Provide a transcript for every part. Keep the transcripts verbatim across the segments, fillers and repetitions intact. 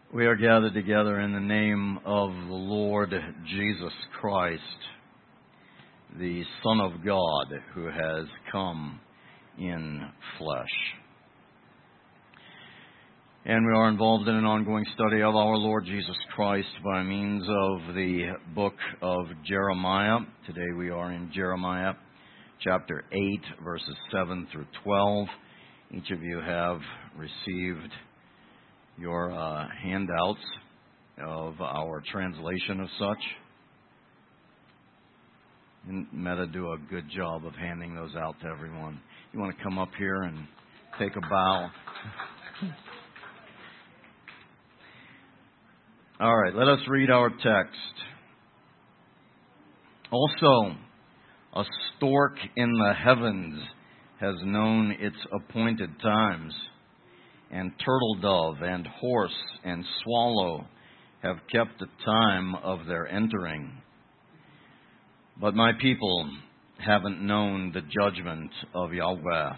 We are gathered together in the name of the Lord Jesus Christ, the Son of God who has come in flesh. And we are involved in an ongoing study of our Lord Jesus Christ by means of the book of Jeremiah. Today we are in Jeremiah chapter eight, verses seven through twelve. Each of you have received your uh, handouts of our translation of such. Didn't Meta do a good job of handing those out to everyone? You want to come up here and take a bow? All right, let us read our text. Also, a stork in the heavens has known its appointed times, and turtle dove and horse and swallow have kept the time of their entering. But my people haven't known the judgment of Yahweh.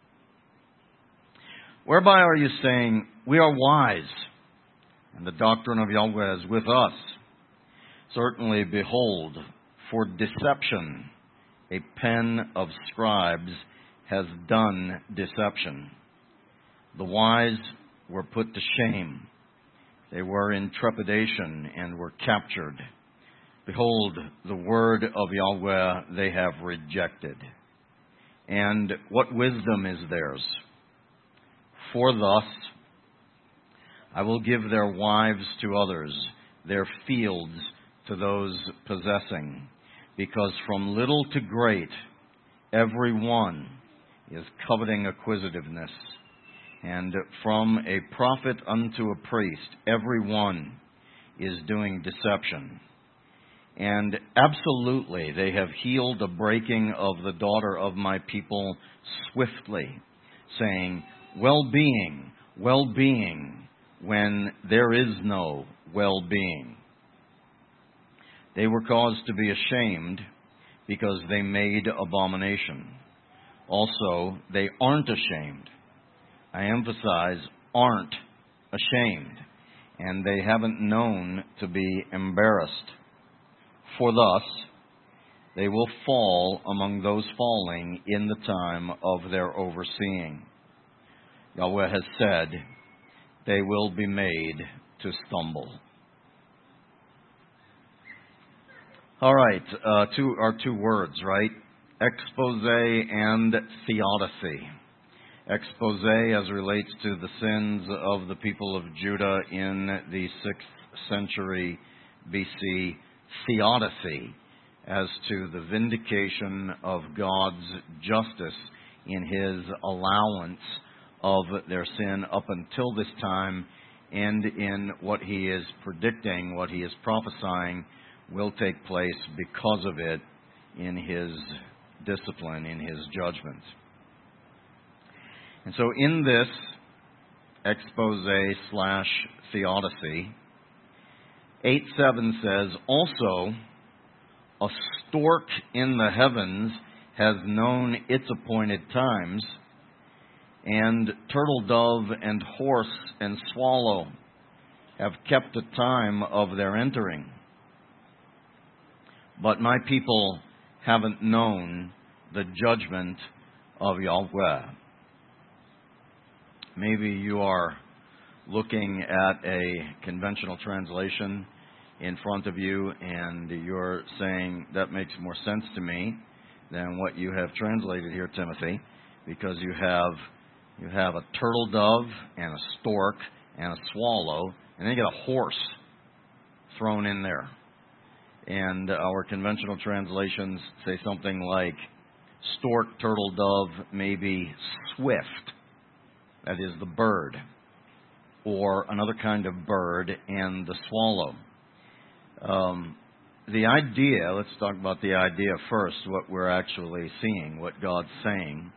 Whereby are you saying, we are wise, and the doctrine of Yahweh is with us? Certainly, behold, for deception a pen of scribes has done deception. The wise were put to shame. They were in trepidation and were captured. Behold, the word of Yahweh they have rejected. And what wisdom is theirs? For thus I will give their wives to others, their fields to those possessing, because from little to great every one is coveting acquisitiveness. And from a prophet unto a priest, every one is doing deception. And absolutely, they have healed the breaking of the daughter of my people swiftly, saying, well-being, well-being, when there is no well-being. They were caused to be ashamed because they made abomination. Also, they aren't ashamed. I emphasize, aren't ashamed, and they haven't known to be embarrassed. For thus, they will fall among those falling in the time of their overseeing. Yahweh has said, they will be made to stumble. All right, uh, two are two words, right? Expose and theodicy. Expose as relates to the sins of the people of Judah in the sixth century B C. Theodicy as to the vindication of God's justice in His allowance of their sin up until this time, and in what He is predicting, what He is prophesying will take place because of it in His discipline, in His judgment. And so in this expose slash theodicy, eight seven says, also, a stork in the heavens has known its appointed times, and turtle dove and horse and swallow have kept the time of their entering. But my people haven't known the judgment of Yahweh. Maybe you are looking at a conventional translation in front of you and you're saying, that makes more sense to me than what you have translated here, Timothy, because you have you have a turtle dove and a stork and a swallow, and then you get a horse thrown in there. And our conventional translations say something like stork, turtle, dove, maybe swift. That is the bird, or another kind of bird, and the swallow. Um, the idea, let's talk about the idea first, what we're actually seeing, what God's saying.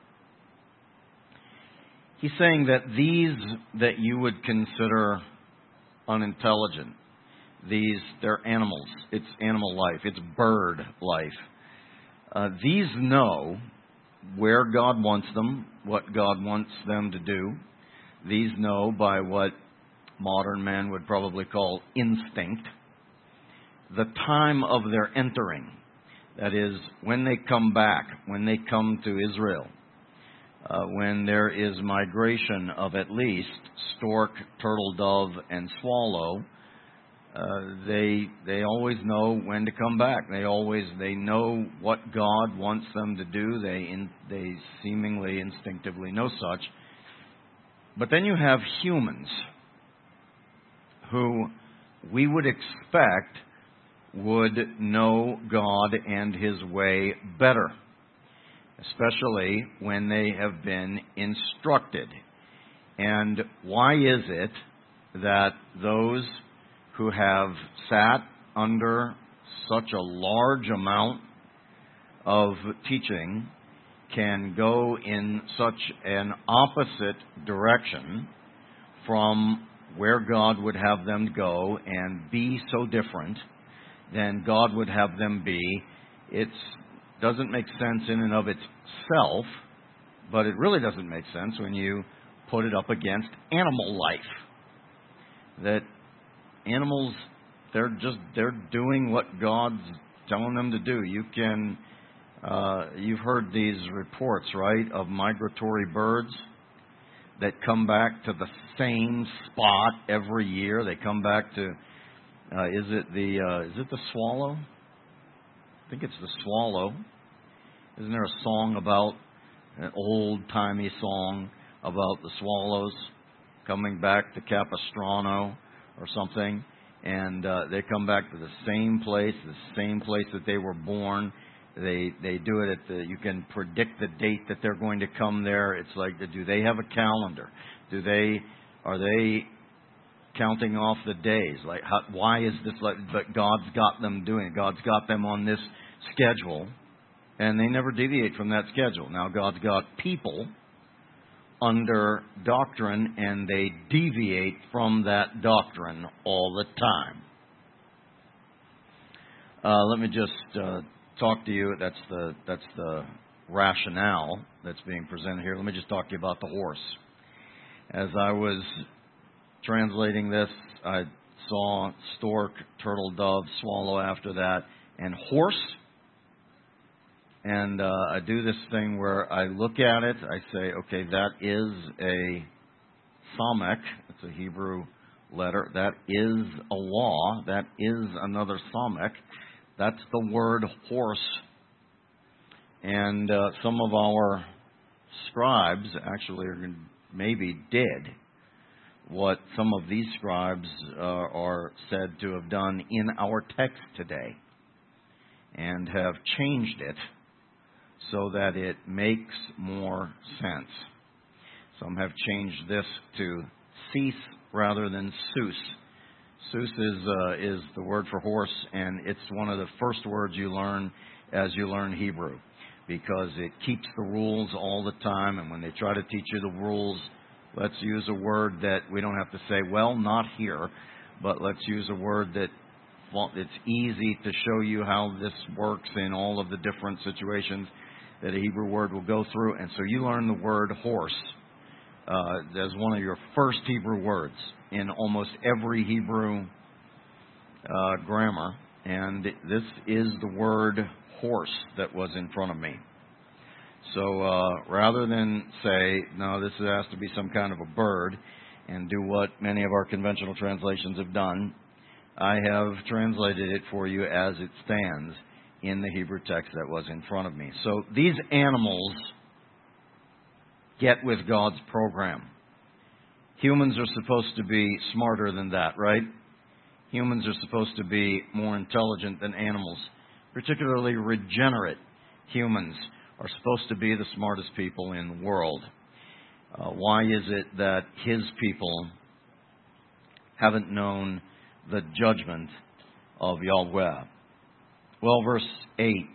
He's saying that these that you would consider unintelligent, these, they're animals. It's animal life. It's bird life. Uh, these know where God wants them, what God wants them to do. These know by what modern man would probably call instinct, the time of their entering. That is, when they come back, when they come to Israel, uh, when there is migration of at least stork, turtle dove, and swallow, uh, they they always know when to come back. They always they know what God wants them to do. They in, they seemingly instinctively know such. But then you have humans who we would expect would know God and His way better, especially when they have been instructed. And why is it that those who have sat under such a large amount of teaching can go in such an opposite direction from where God would have them go and be so different than God would have them be? It doesn't make sense in and of itself, but it really doesn't make sense when you put it up against animal life. That animals, they're just, they're doing what God's telling them to do. You can, uh, you've heard these reports, right, of migratory birds that come back to the same spot every year. They come back to, uh, is it the, uh, is it the swallow? I think it's the swallow. Isn't there a song about, an old-timey song about the swallows coming back to Capistrano or something, and uh, they come back to the same place, the same place that they were born. They they do it at the. You can predict the date that they're going to come there. It's like, do they have a calendar? Do they are they counting off the days? Like, how, why is this like? But God's got them doing it. God's got them on this schedule, and they never deviate from that schedule. Now God's got people under doctrine, and they deviate from that doctrine all the time. Uh, let me just uh, talk to you. That's the that's the rationale that's being presented here. Let me just talk to you about the horse. As I was translating this, I saw stork, turtle dove, swallow after that, and horse. And uh, I do this thing where I look at it, I say, okay, that is a samek, it's a Hebrew letter, that is a law, that is another samek, that's the word horse. And uh, some of our scribes actually are, maybe did what some of these scribes uh, are said to have done in our text today, and have changed it so that it makes more sense. Some have changed this to cease rather than Zeus. Zeus is uh, is the word for horse, and it's one of the first words you learn as you learn Hebrew, because it keeps the rules all the time. And when they try to teach you the rules, let's use a word that we don't have to say, well, not here, but let's use a word that well, it's easy to show you how this works in all of the different situations that a Hebrew word will go through. And so you learn the word horse uh, as one of your first Hebrew words in almost every Hebrew uh, grammar. And this is the word horse that was in front of me. So uh, rather than say, no, this has to be some kind of a bird, and do what many of our conventional translations have done, I have translated it for you as it stands in the Hebrew text that was in front of me. So these animals get with God's program. Humans are supposed to be smarter than that, right? Humans are supposed to be more intelligent than animals. Particularly regenerate humans are supposed to be the smartest people in the world. Uh, why is it that His people haven't known the judgment of Yahweh? Well, verse eight.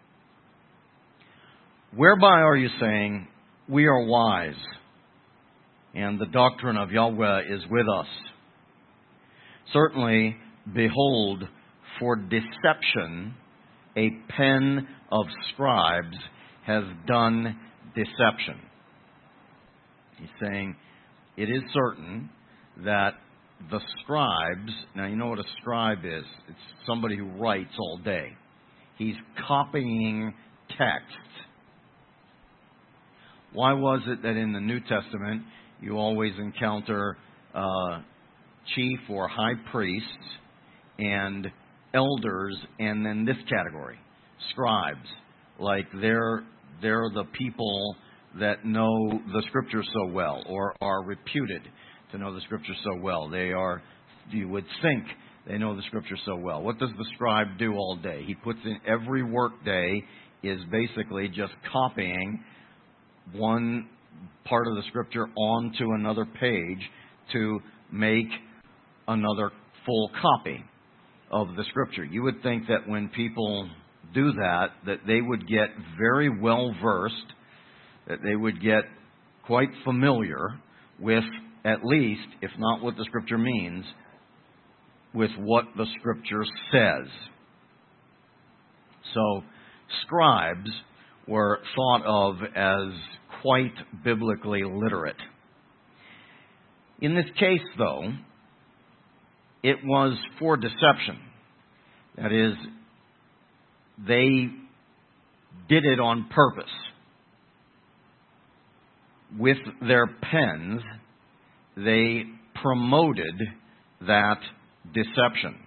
Whereby are you saying, we are wise, and the doctrine of Yahweh is with us? Certainly, behold, for deception, a pen of scribes has done deception. He's saying, it is certain that the scribes, now you know what a scribe is. It's somebody who writes all day. He's copying text. Why was it that in the New Testament you always encounter uh, chief or high priests and elders, and then this category, scribes? Like they're they're the people that know the Scriptures so well, or are reputed to know the Scriptures so well. They are, you would think, they know the Scripture so well. What does the scribe do all day? He puts in every work day is basically just copying one part of the Scripture onto another page to make another full copy of the Scripture. You would think that when people do that, that they would get very well versed, that they would get quite familiar with, at least, if not what the Scripture means, with what the Scripture says. So, scribes were thought of as quite biblically literate. In this case, though, it was for deception. That is, they did it on purpose. With their pens, they promoted that deception.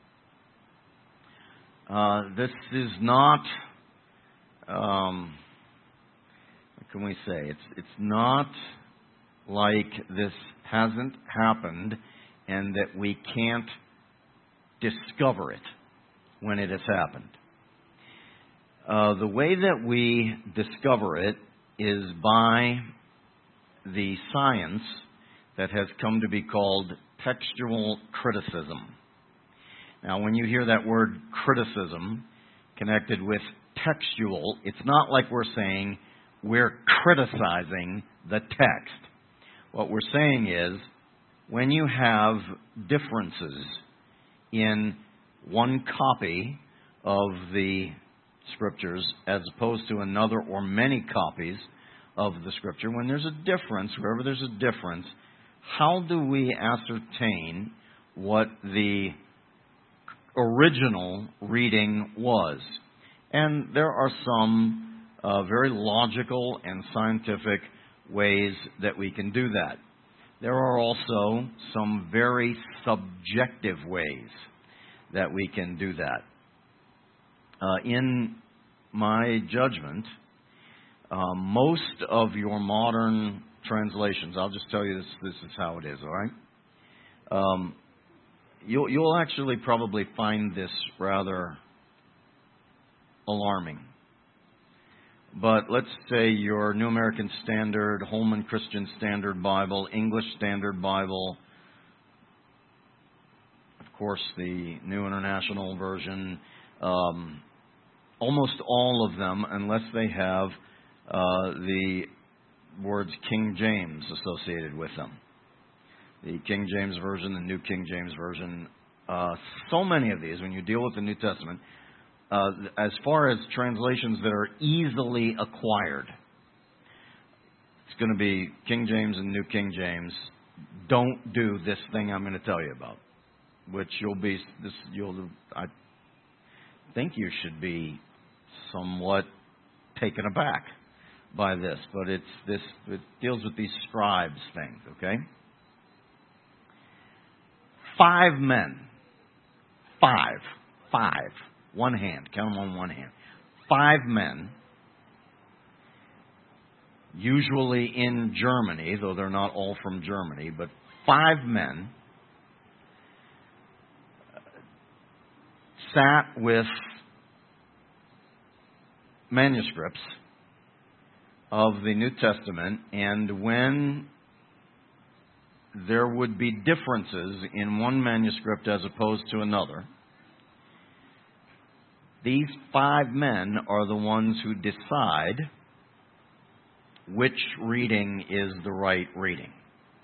Uh, this is not, um, what can we say? It's it's not like this hasn't happened and that we can't discover it when it has happened. Uh, the way that we discover it is by the science that has come to be called textual criticism. Now, when you hear that word criticism connected with textual, it's not like we're saying we're criticizing the text. What we're saying is, when you have differences in one copy of the Scriptures as opposed to another or many copies of the Scripture, when there's a difference, wherever there's a difference, how do we ascertain what the original reading was? And there are some uh, very logical and scientific ways that we can do that. There are also some very subjective ways that we can do that. Uh, in my judgment, uh, most of your modern translations, I'll just tell you this, this is how it is, all right? Um, you'll, you'll actually probably find this rather alarming. But let's say your New American Standard, Holman Christian Standard Bible, English Standard Bible, of course the New International Version, um, almost all of them, unless they have uh, the words King James associated with them. The King James Version, the New King James Version, uh, so many of these, when you deal with the New Testament, uh, as far as translations that are easily acquired, it's going to be King James and New King James. Don't do this thing I'm going to tell you about, which you'll be, this, you'll, I think you should be somewhat taken aback by this, but it's this, it deals with these scribes things, okay? Five men, five, five, one hand, count them on one hand. Five men, usually in Germany, though they're not all from Germany, but five men sat with manuscripts of the New Testament, and when there would be differences in one manuscript as opposed to another, these five men are the ones who decide which reading is the right reading.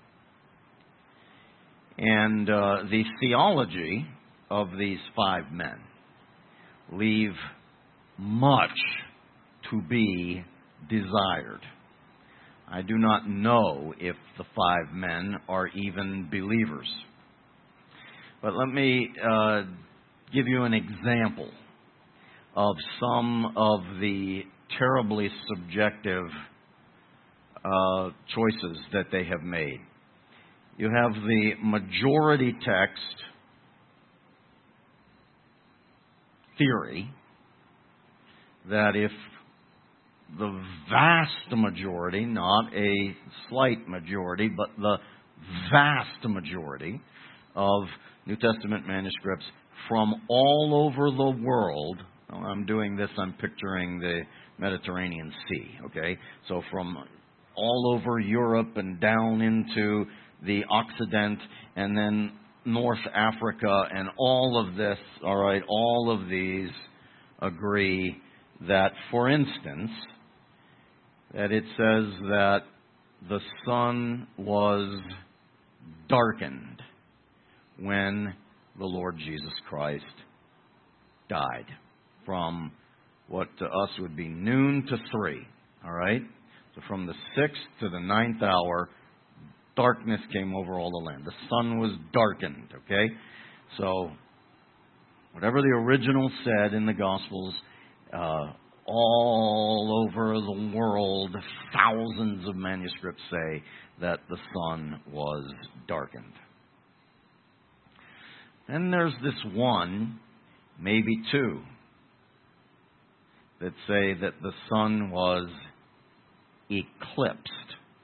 And uh, the theology of these five men leave much to be desired. I do not know if the five men are even believers. But let me uh, give you an example of some of the terribly subjective uh, choices that they have made. You have the majority text theory that if the vast majority, not a slight majority, but the vast majority of New Testament manuscripts from all over the world, well, I'm doing this, I'm picturing the Mediterranean Sea, okay? So from all over Europe and down into the Occident and then North Africa and all of this, all right, all of these agree that, for instance, that it says that the sun was darkened when the Lord Jesus Christ died, from what to us would be noon to three, all right? So from the sixth to the ninth hour, darkness came over all the land. The sun was darkened, okay? So whatever the original said in the Gospels, uh, all over the world, thousands of manuscripts say that the sun was darkened. Then there's this one, maybe two, that say that the sun was eclipsed.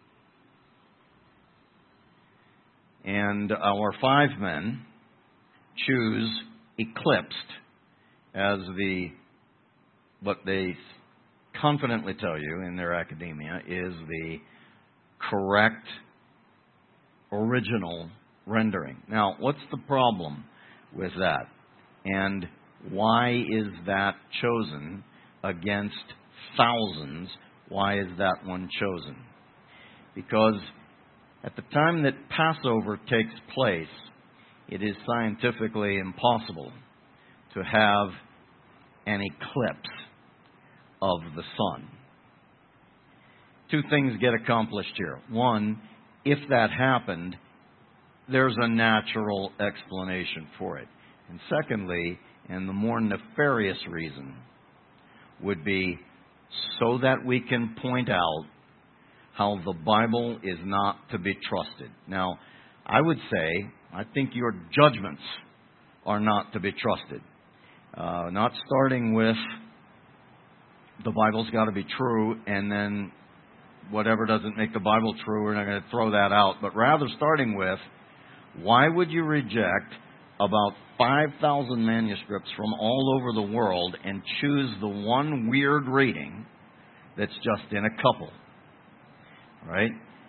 And our five men choose eclipsed as the, what they confidently tell you in their academia is the correct original rendering. Now, what's the problem with that? And why is that chosen against thousands? Why is that one chosen? Because at the time that Passover takes place, it is scientifically impossible to have an eclipse of the sun. Two things get accomplished here. One, if that happened, there's a natural explanation for it. And secondly, and the more nefarious reason, would be so that we can point out how the Bible is not to be trusted. Now, I would say, I think your judgments are not to be trusted. Uh, not starting with the Bible's got to be true, and then whatever doesn't make the Bible true, we're not going to throw that out. But rather starting with, why would you reject about five thousand manuscripts from all over the world and choose the one weird reading that's just in a couple? Right?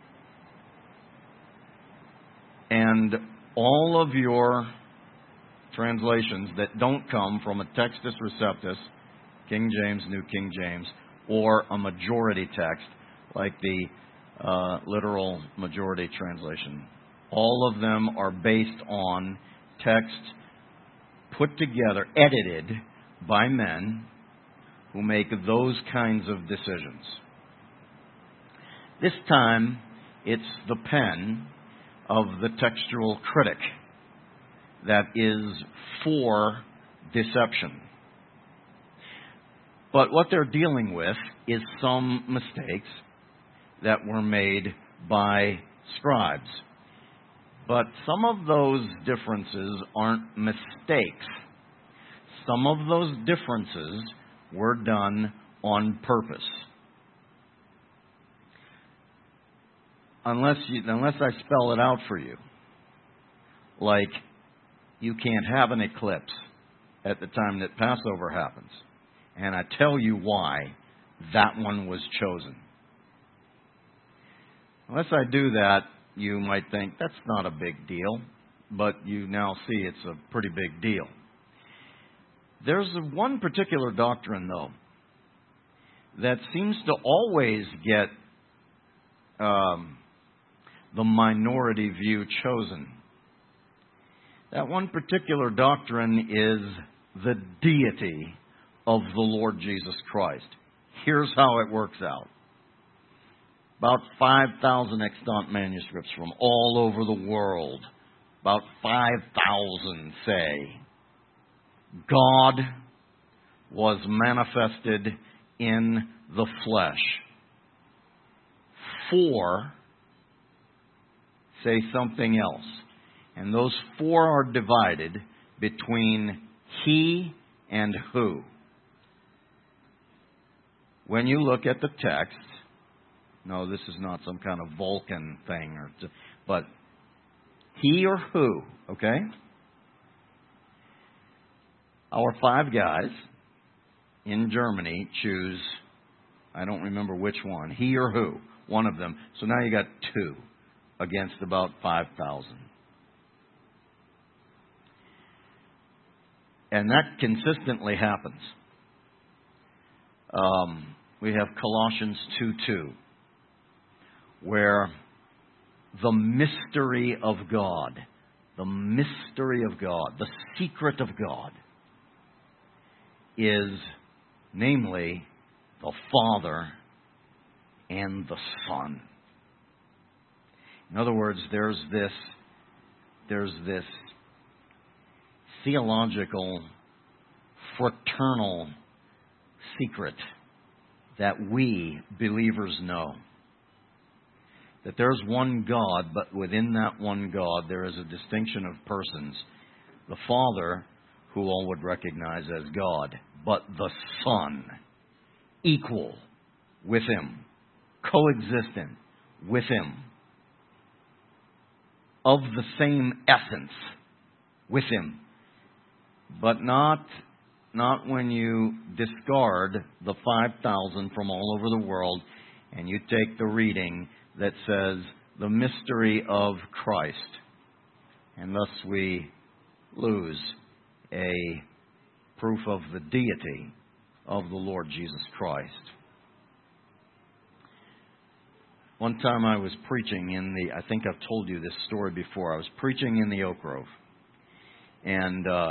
And all of your translations that don't come from a Textus Receptus, King James, New King James, or a majority text like the uh, literal majority translation, all of them are based on text put together, edited by men who make those kinds of decisions. This time, it's the pen of the textual critic that is for deception. But what they're dealing with is some mistakes that were made by scribes. But some of those differences aren't mistakes. Some of those differences were done on purpose. Unless you, unless I spell it out for you, like you can't have an eclipse at the time that Passover happens, and I tell you why that one was chosen. Unless I do that, you might think that's not a big deal, but you now see it's a pretty big deal. There's one particular doctrine, though, that seems to always get um, the minority view chosen. That one particular doctrine is the deity of the Lord Jesus Christ. Here's how it works out. About five thousand extant manuscripts from all over the world about five thousand say, God was manifested in the flesh. Four say something else. And those four are divided between he and who. When you look at the text, no, this is not some kind of Vulcan thing, or but he or who, okay? Our five guys in Germany choose, I don't remember which one, he or who, one of them. So now you got two against about five thousand. And that consistently happens. Um, we have Colossians two two, where the mystery of God, the mystery of God, the secret of God is namely the Father and the Son. In other words, there's this, there's this theological, fraternal secret that we believers know. That there's one God, but within that one God there is a distinction of persons. The Father, who all would recognize as God, but the Son, equal with Him, coexistent with Him, of the same essence with Him. But not, not when you discard the five thousand from all over the world and you take the reading that says the mystery of Christ. And thus we lose a proof of the deity of the Lord Jesus Christ. One time I was preaching in the, I think I've told you this story before, I was preaching in the Oak Grove. And uh,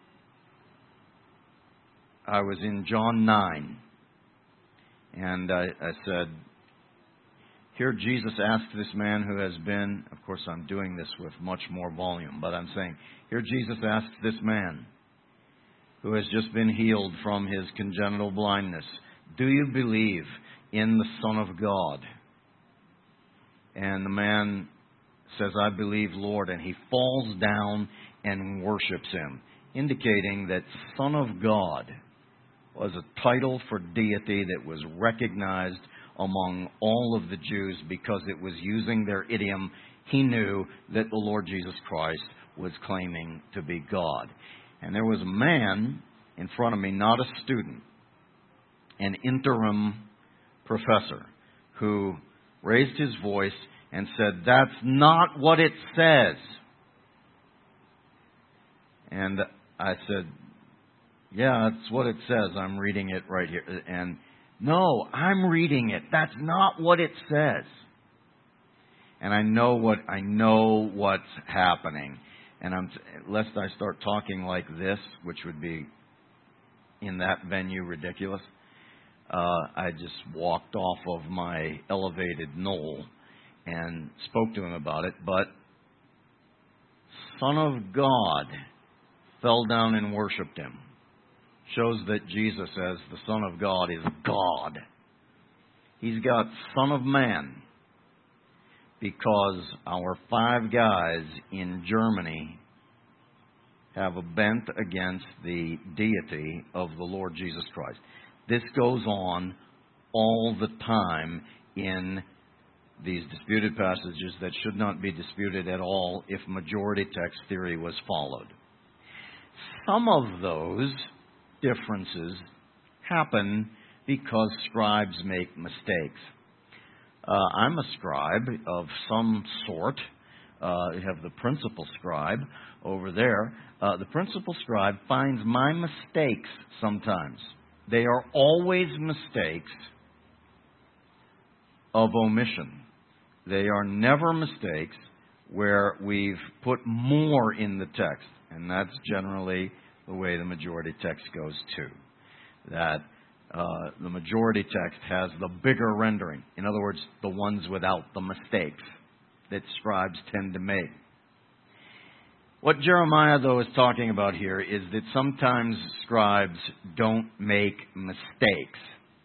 I was in John nine. And I, I said, here Jesus asked this man who has been, of course I'm doing this with much more volume, but I'm saying, here Jesus asked this man who has just been healed from his congenital blindness, do you believe in the Son of God? And the man says, I believe, Lord, and he falls down and worships Him, indicating that Son of God was a title for deity that was recognized among all of the Jews because it was using their idiom. He knew that the Lord Jesus Christ was claiming to be God. And there was a man in front of me, not a student, an interim professor, who raised his voice and said, that's not what it says. And I said, yeah, that's what it says. I'm reading it right here. And no, I'm reading it. That's not what it says. And I know what I know what's happening. And I'm lest I start talking like this, which would be in that venue ridiculous. Uh, I just walked off of my elevated knoll and spoke to him about it. But Son of God fell down and worshipped Him. Shows that Jesus, as the Son of God, is God. He's got Son of Man because our five guys in Germany have a bent against the deity of the Lord Jesus Christ. This goes on all the time in these disputed passages that should not be disputed at all if majority text theory was followed. Some of those differences happen because scribes make mistakes. Uh, I'm a scribe of some sort. Uh, you have the principal scribe over there. Uh, the principal scribe finds my mistakes sometimes. They are always mistakes of omission. They are never mistakes where we've put more in the text. And that's generally the way the majority text goes too. That uh, the majority text has the bigger rendering. In other words, the ones without the mistakes that scribes tend to make. What Jeremiah, though, is talking about here is that sometimes scribes don't make mistakes.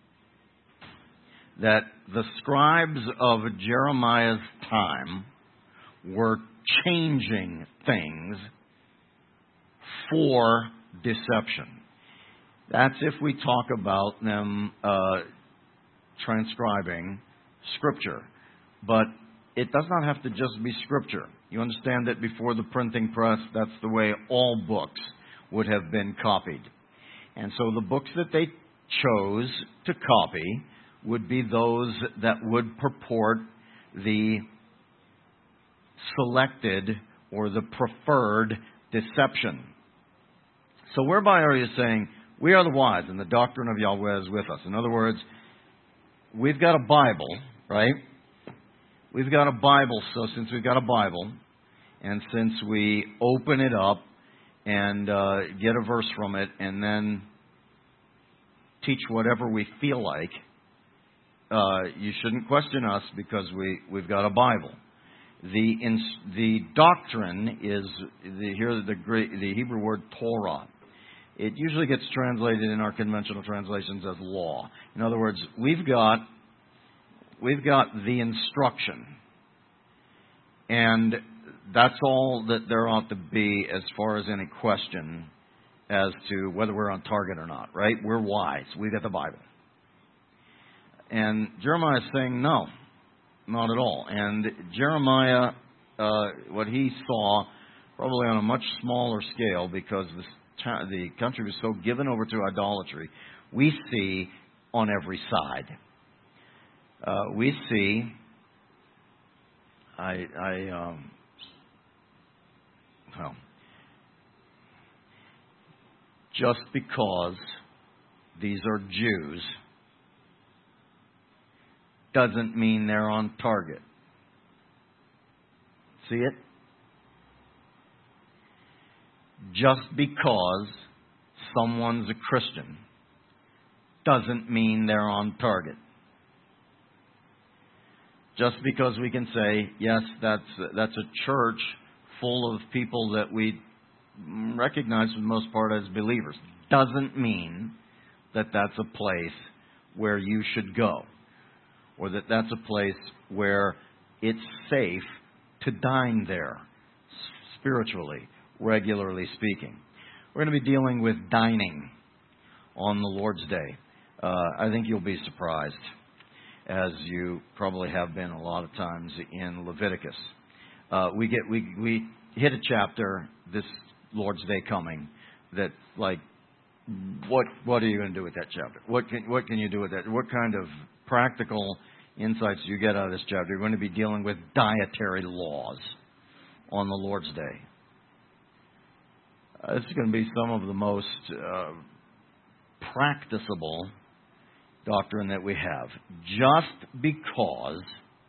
That the scribes of Jeremiah's time were changing things for deception. That's if we talk about them uh, transcribing Scripture. But it does not have to just be Scripture. You understand that before the printing press, that's the way all books would have been copied. And so the books that they chose to copy would be those that would purport the selected or the preferred deception. So whereby are you saying, we are the wise and the doctrine of Yahweh is with us? In other words, we've got a Bible, right? We've got a Bible, so since we've got a Bible, and since we open it up and uh, get a verse from it and then teach whatever we feel like, uh, you shouldn't question us because we, we've got a Bible. The in, the doctrine is the, here the great the Hebrew word Torah. It usually gets translated in our conventional translations as law. In other words, we've got we've got the instruction, and that's all that there ought to be as far as any question as to whether we're on target or not. Right? We're wise. We've got the Bible, and Jeremiah is saying no. Not at all. And Jeremiah, uh, what he saw, probably on a much smaller scale, because this ta- the country was so given over to idolatry, we see on every side. Uh, we see, I, I, um, well, just because these are Jews doesn't mean they're on target. See it? Just because someone's a Christian doesn't mean they're on target. Just because we can say, yes, that's that's a church full of people that we recognize for the most part as believers, doesn't mean that that's a place where you should go. Or that that's a place where it's safe to dine there, spiritually, regularly speaking. We're going to be dealing with dining on the Lord's Day. Uh, I think you'll be surprised, as you probably have been a lot of times in Leviticus. Uh, we get we we hit a chapter this Lord's Day coming that, like, what what are you going to do with that chapter? What can what can you do with that? What kind of practical insights you get out of this chapter? You're going to be dealing with dietary laws on the Lord's Day. Uh, this is going to be some of the most uh, practicable doctrine that we have. Just because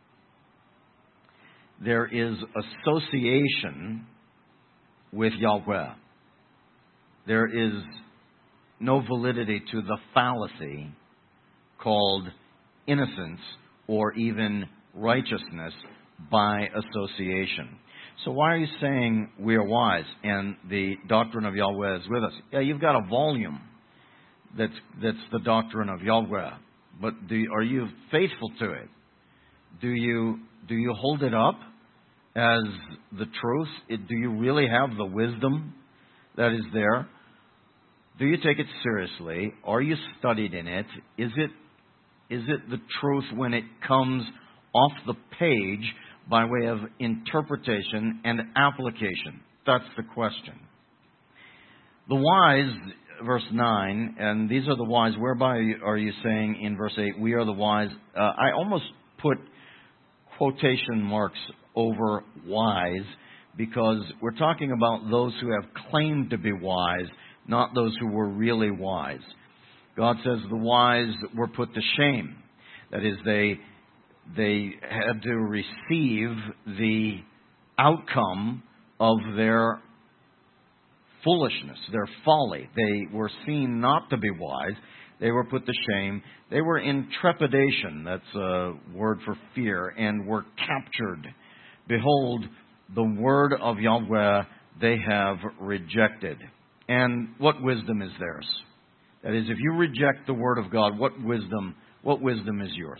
there is association with Yahweh, there is no validity to the fallacy called innocence or even righteousness by association. So why are you saying we are wise and the doctrine of Yahweh is with us? Yeah, you've got a volume that's that's the doctrine of Yahweh, but do, are you faithful to it? Do you do you hold it up as the truth? It, do you really have the wisdom that is there? Do you take it seriously? Are you studied in it? Is it is it the truth when it comes off the page by way of interpretation and application? That's the question. The wise, verse nine, and these are the wise, whereby are you saying in verse eight, we are the wise? Uh, I almost put quotation marks over wise because we're talking about those who have claimed to be wise, not those who were really wise. God says the wise were put to shame. That is, they they had to receive the outcome of their foolishness, their folly. They were seen not to be wise. They were put to shame. They were in trepidation, that's a word for fear, and were captured. Behold, the word of Yahweh they have rejected. And what wisdom is theirs? That is, if you reject the Word of God, what wisdom, what wisdom is yours?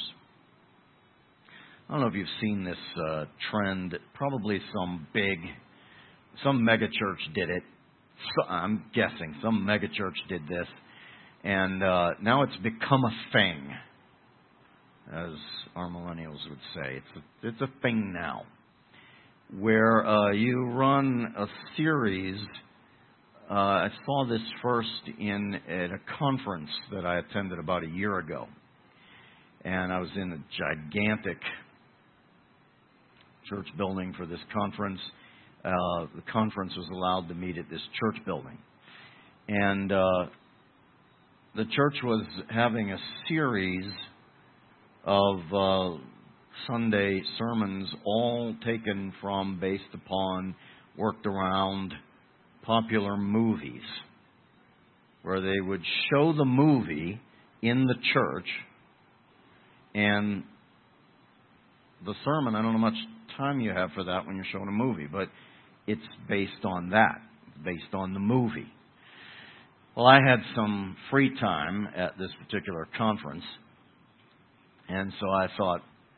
I don't know if you've seen this uh, trend. Probably some big, some megachurch did it. So, I'm guessing some megachurch did this. And uh, now it's become a thing, as our millennials would say. It's a, it's a thing now, where uh, you run a series. Uh, I saw this first in at a conference that I attended about a year ago, and I was in a gigantic church building for this conference. Uh, the conference was allowed to meet at this church building, and uh, the church was having a series of uh, Sunday sermons, all taken from, based upon, worked around popular movies, where they would show the movie in the church, and the sermon, I don't know how much time you have for that when you're showing a movie, but it's based on that, based on the movie. Well, I had some free time at this particular conference, and so I thought,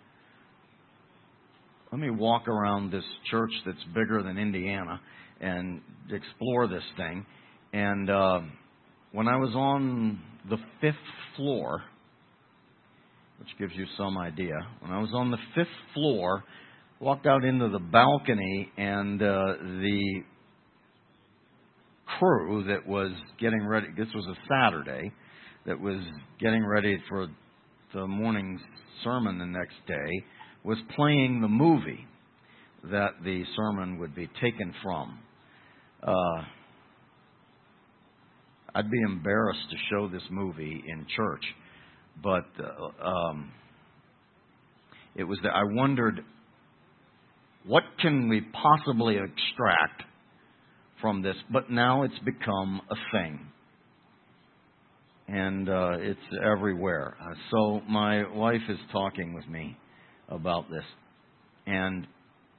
let me walk around this church that's bigger than Indiana and explore this thing. And uh, when I was on the fifth floor, which gives you some idea, when I was on the fifth floor, walked out into the balcony, and uh, the crew that was getting ready, this was a Saturday, that was getting ready for the morning sermon the next day, was playing the movie that the sermon would be taken from. Uh, I'd be embarrassed to show this movie in church, but uh, um, it was that I wondered, what can we possibly extract from this? But now it's become a thing, and uh, it's everywhere. Uh, so my wife is talking with me about this, and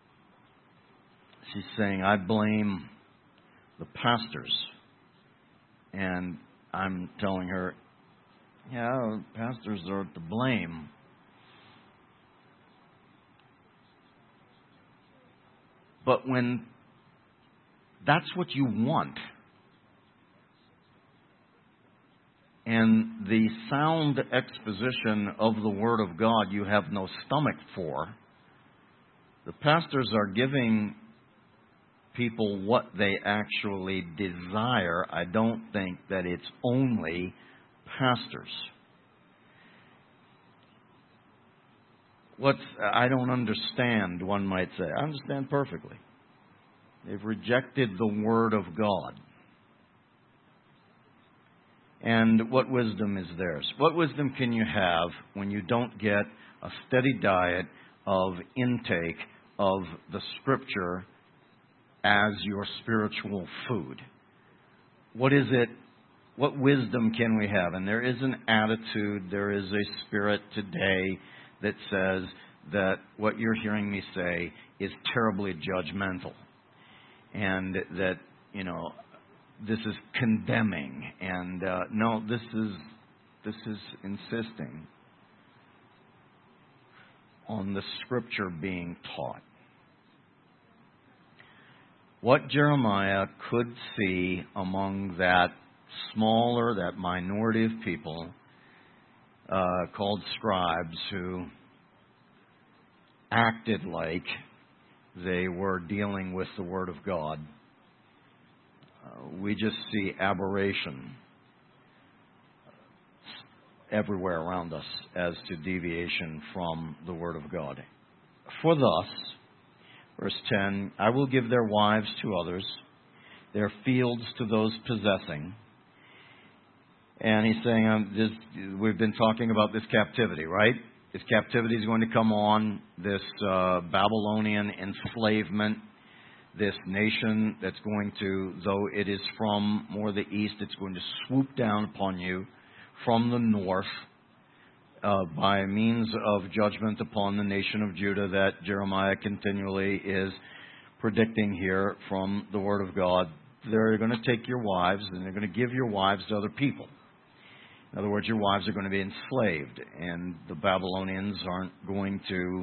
she's saying, I blame the pastors. And I'm telling her, yeah, pastors are to blame. But when that's what you want, and the sound exposition of the Word of God you have no stomach for, the pastors are giving people what they actually desire. I don't think that it's only pastors. What's I don't understand, one might say. I understand perfectly. They've rejected the Word of God. And what wisdom is theirs? What wisdom can you have when you don't get a steady diet of intake of the Scripture as your spiritual food? What is it? What wisdom can we have? And there is an attitude, there is a spirit today that says that what you're hearing me say is terribly judgmental. And that, you know, this is condemning. And uh, no, this is this is insisting on the Scripture being taught. What Jeremiah could see among that smaller, that minority of people uh, called scribes who acted like they were dealing with the Word of God, uh, we just see aberration everywhere around us as to deviation from the Word of God. For thus, verse ten, I will give their wives to others, their fields to those possessing. And he's saying, um, this, we've been talking about this captivity, right? This captivity is going to come on, this uh, Babylonian enslavement, this nation that's going to, though it is from more the east, it's going to swoop down upon you from the north uh, by means of judgment upon the nation of Judah that Jeremiah continually is predicting here from the Word of God. They're going to take your wives and they're going to give your wives to other people. In other words, your wives are going to be enslaved, and the Babylonians aren't going to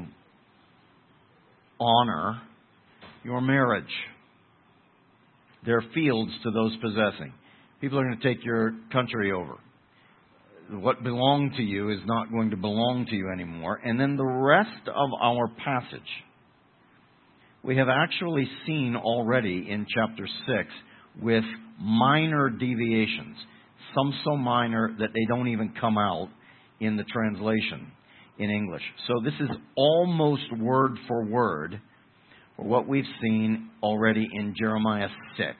honor your marriage. Their fields to those possessing. People are going to take your country over. What belonged to you is not going to belong to you anymore. And then the rest of our passage, we have actually seen already in chapter six with minor deviations. Some so minor that they don't even come out in the translation in English. So this is almost word for word for what we've seen already in Jeremiah six.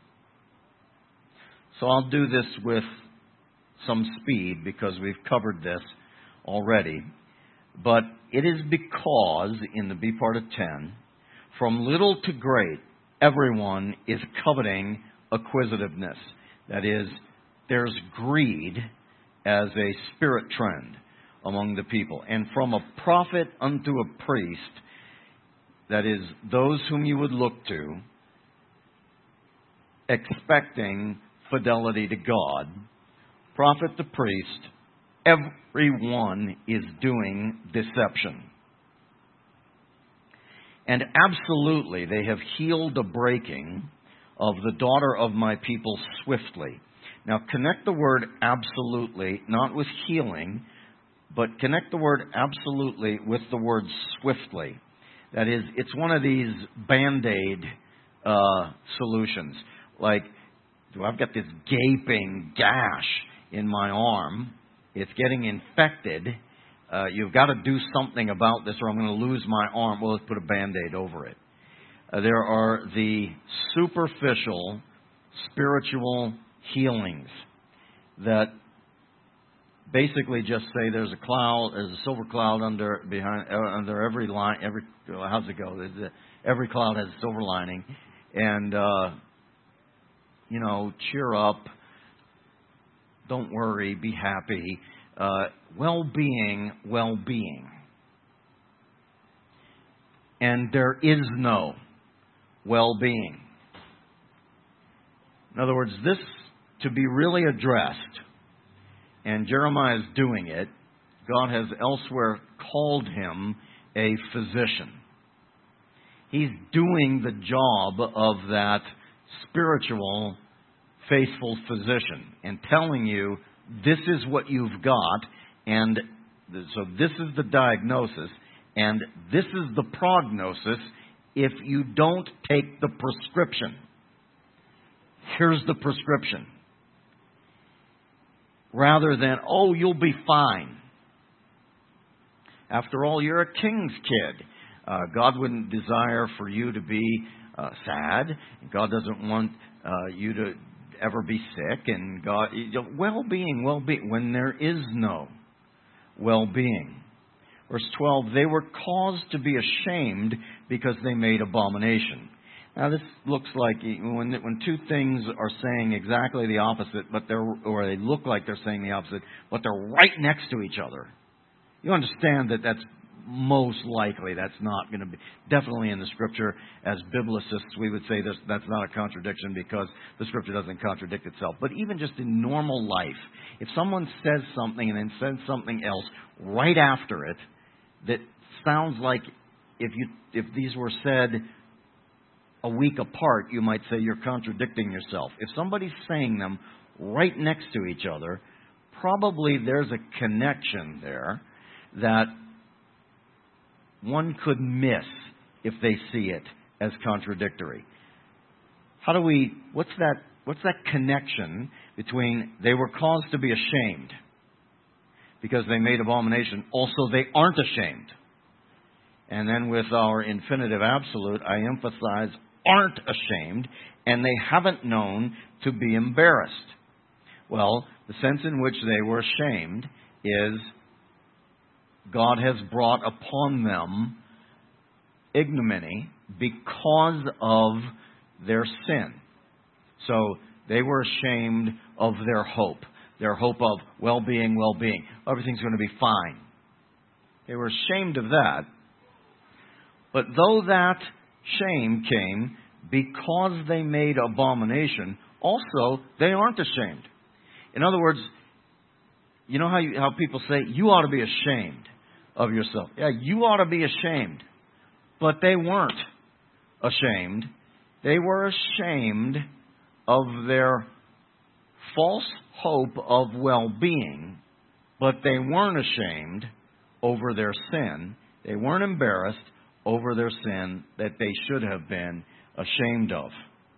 So I'll do this with some speed because we've covered this already. But it is because, in the B part of ten, from little to great, everyone is coveting acquisitiveness. That is, there's greed as a spirit trend among the people. And from a prophet unto a priest, that is, those whom you would look to, expecting fidelity to God, prophet to priest, everyone is doing deception. And absolutely, they have healed the breaking of the daughter of my people swiftly. Now, connect the word absolutely, not with healing, but connect the word absolutely with the word swiftly. That is, it's one of these Band-Aid uh, solutions. Like, I've got this gaping gash in my arm. It's getting infected. Uh, you've got to do something about this or I'm going to lose my arm. Well, let's put a Band-Aid over it. Uh, there are the superficial spiritual healings that basically just say there's a cloud, there's a silver cloud under behind uh, under every line. Every how's it go? There's a, every cloud has a silver lining, and uh, you know, cheer up, don't worry, be happy. Uh, well-being, well-being, and there is no well-being. In other words, this to be really addressed, and Jeremiah is doing it, God has elsewhere called him a physician. He's doing the job of that spiritual, faithful physician and telling you, this is what you've got, and so this is the diagnosis, and this is the prognosis if you don't take the prescription. Here's the prescription. Rather than, oh, you'll be fine. After all, you're a king's kid. Uh, God wouldn't desire for you to be uh, sad. God doesn't want uh, you to ever be sick. And God, you know, well-being, well-being, when there is no well-being. Verse twelve, they were caused to be ashamed because they made abomination. Now, this looks like when when two things are saying exactly the opposite, but they're or they look like they're saying the opposite, but they're right next to each other. You understand that that's most likely that's not going to be definitely in the Scripture. As biblicists, we would say this, that's not a contradiction because the Scripture doesn't contradict itself. But even just in normal life, if someone says something and then says something else right after it, that sounds like if you if these were said a week apart, you might say you're contradicting yourself. If somebody's saying them right next to each other, probably there's a connection there that one could miss if they see it as contradictory. How do we, what's that, what's that connection between they were caused to be ashamed because they made abomination, also they aren't ashamed? And then with our infinitive absolute, I emphasize aren't ashamed, and they haven't known to be embarrassed. Well, the sense in which they were ashamed is God has brought upon them ignominy because of their sin. So they were ashamed of their hope, their hope of well-being, well-being. Everything's going to be fine. They were ashamed of that. But though that shame came because they made abomination. Also, they aren't ashamed. In other words, you know how you, how people say, you ought to be ashamed of yourself. Yeah, you ought to be ashamed. But they weren't ashamed. They were ashamed of their false hope of well-being, but they weren't ashamed over their sin. They weren't embarrassed over their sin that they should have been ashamed of.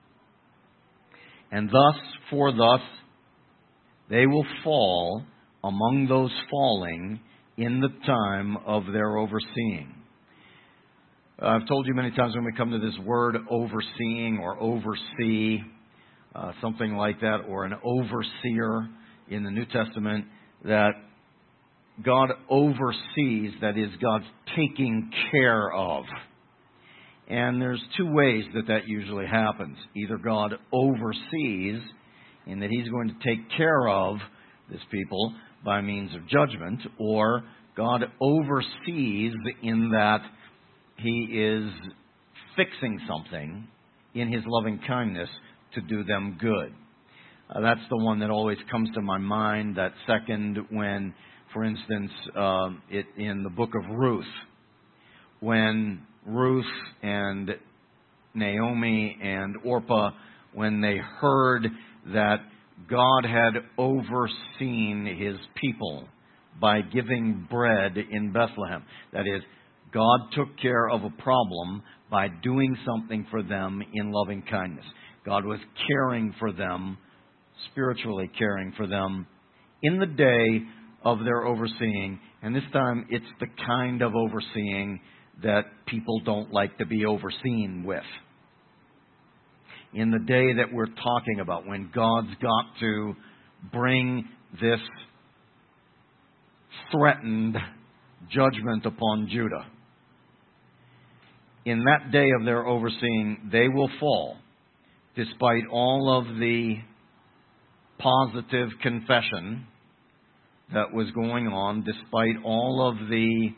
And thus, for thus, they will fall among those falling in the time of their overseeing. I've told you many times when we come to this word overseeing or oversee, uh, something like that, or an overseer in the New Testament, that God oversees, that is, God's taking care of. And there's two ways that that usually happens. Either God oversees in that He's going to take care of this people by means of judgment, or God oversees in that He is fixing something in His loving kindness to do them good. Uh, that's the one that always comes to my mind. That second, when, for instance, uh, it in the book of Ruth, when Ruth and Naomi and Orpah, when they heard that God had overseen His people by giving bread in Bethlehem. That is, God took care of a problem by doing something for them in loving kindness. God was caring for them, spiritually caring for them, in the day of their overseeing. And this time, it's the kind of overseeing that people don't like to be overseen with. In the day that we're talking about, when God's got to bring this threatened judgment upon Judah. In that day of their overseeing, they will fall, despite all of the positive confession that was going on, despite all of the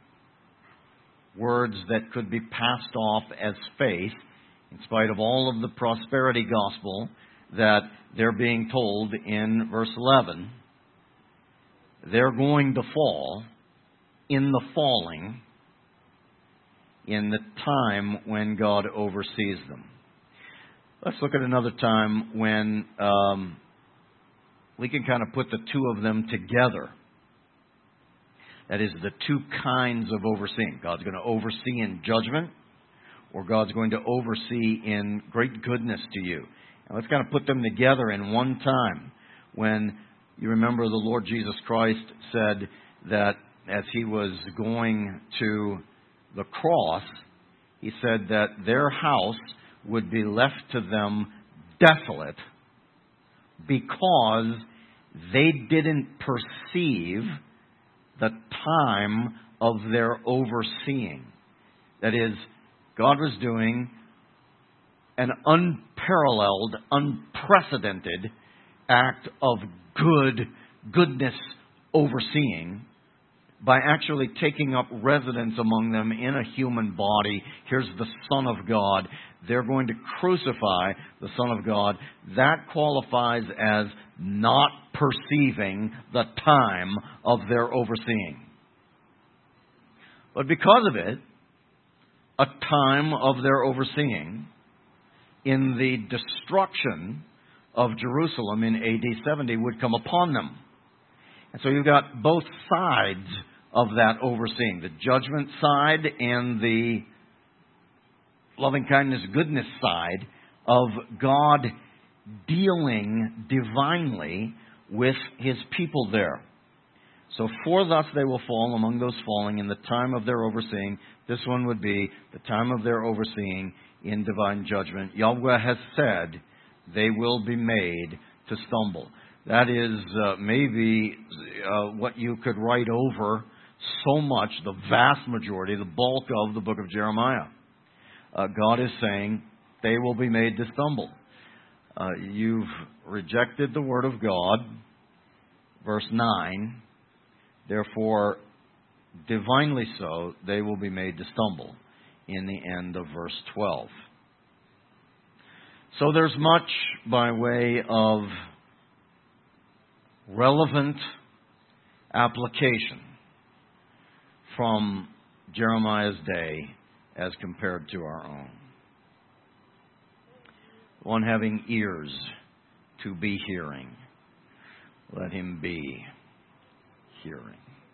words that could be passed off as faith, in spite of all of the prosperity gospel that they're being told in verse eleven. They're going to fall in the falling in the time when God oversees them. Let's look at another time when um, we can kind of put the two of them together. That is, the two kinds of overseeing. God's going to oversee in judgment, or God's going to oversee in great goodness to you. And let's kind of put them together in one time. When you remember the Lord Jesus Christ said that as He was going to the cross, He said that their house would be left to them desolate because they didn't perceive the time of their overseeing. That is, God was doing an unparalleled, unprecedented act of good, goodness overseeing by actually taking up residence among them in a human body. Here's the Son of God. They're going to crucify the Son of God. That qualifies as not perceiving the time of their overseeing. But because of it, a time of their overseeing in the destruction of Jerusalem in A D seventy would come upon them. And so you've got both sides of that overseeing, the judgment side and the loving kindness, goodness side of God dealing divinely with His people there. So for thus they will fall among those falling in the time of their overseeing. This one would be the time of their overseeing in divine judgment. Yahweh has said they will be made to stumble. That is uh, maybe uh, what you could write over so much, the vast majority, the bulk of the book of Jeremiah. Uh, God is saying they will be made to stumble. Uh, you've rejected the word of God. Verse nine. Therefore, divinely so, they will be made to stumble. in the end of verse twelve. So there's much by way of relevant application from Jeremiah's day as compared to our own. One having ears to be hearing, let him be hearing.